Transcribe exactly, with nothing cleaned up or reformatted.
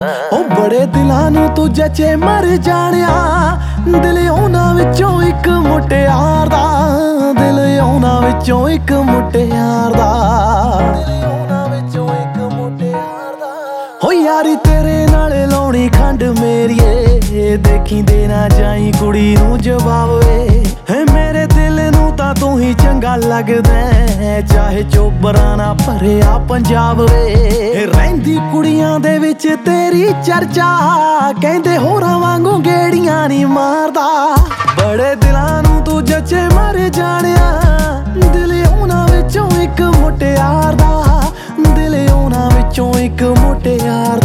ਉਹ ਬੜੇ ਦਿਲਾਂ ਨੂੰ ਤੂੰ ਜੱਚੇ ਮਰ ਜਾਣਿਆ, ਦਿਲ ਉਹਨਾਂ ਵਿੱਚੋਂ ਇੱਕ ਮੁਟਿਆਰ ਦਾ, ਦਿਲ ਉਹਨਾਂ ਵਿੱਚੋਂ ਇੱਕ ਮੁਟਿਆਰ ਦਾ, ਦਿਲ ਉਹਨਾਂ ਵਿੱਚੋਂ ਇੱਕ ਮੁਟਿਆਰ ਦਾ। ਹੋ ਯਾਰੀ ਤੇਰੇ ਨਾਲ ਲਾਉਣੀ ਖੰਡ ਮੇਰੀਏ, ਦੇਖੀ ਦੇ ਨਾ ਜਾਈ ਕੁੜੀ ਨੂੰ ਜਵਾਬ ਵੇ, ਹੈ ਮੇਰੇ ਦਿਲ ਨੂੰ ਤਾਂ ਤੂੰ ਹੀ ਚੰਗਾ ਲੱਗਦਾ, ਚਾਹੇ ਚੋਬਰਾਂ ਨਾ ਭਰਿਆ ਪੰਜਾਬ ਵੇ। ਰਹਿੰਦੀ ਕੁੜੀਆਂ ਦੇ ਵਿੱਚ ਤੇਰੀ ਚਰਚਾ, ਕਹਿੰਦੇ ਹੋਰਾਂ ਵਾਂਗੂ ਗੇੜੀਆਂ ਨਹੀਂ ਮਾਰਦਾ। ਬੜੇ ਦਿਲਾਂ ਨੂੰ ਤੂੰ ਜੱਚੇ ਮਰ ਜਾਣਿਆ, ਦਿਲ ਉਹਨਾਂ ਵਿੱਚੋਂ ਇੱਕ ਮੁਟਿਆਰ ਦਾ, ਦਿਲ ਉਹਨਾਂ ਵਿੱਚੋਂ ਇੱਕ ਮੁਟਿਆਰ